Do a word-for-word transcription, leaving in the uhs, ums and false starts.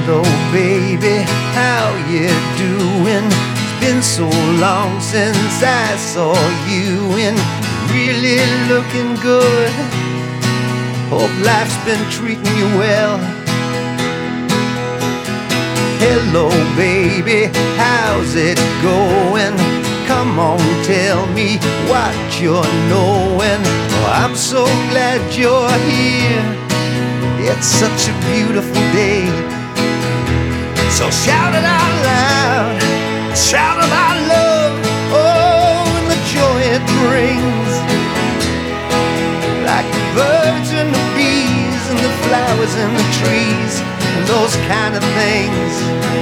Hello baby, how you doing? It's been so long since I saw you, and really looking good. Hope life's been treating you well. Hello baby, how's it going? Come on, tell me what you're knowing. Oh, I'm so glad you're here. It's such a beautiful day. So shout it out loud, shout about love, oh, and the joy it brings. Like the birds and the bees and the flowers and the trees and those kind of things.